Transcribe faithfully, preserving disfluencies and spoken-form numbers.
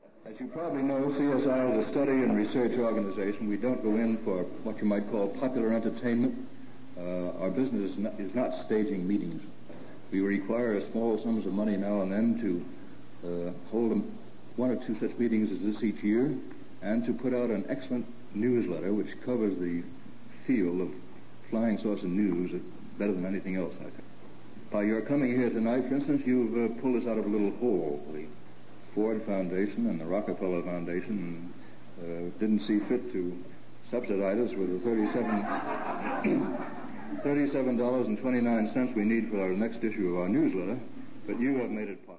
As you probably know, C S I is a study and research organization. We don't go in for what you might call popular entertainment. Uh, our business is not, is not staging meetings. We require small sums of money now and then to uh, hold them, one or two such meetings as this each year, and to put out an excellent newsletter which covers the field of flying saucer news better than anything else, I think. By your coming here tonight, for instance, you've uh, pulled us out of a little hole. The Ford Foundation and the Rockefeller Foundation uh, didn't see fit to subsidize us with the thirty-seven dollars and twenty-nine cents we need for our next issue of our newsletter, but you have made it possible.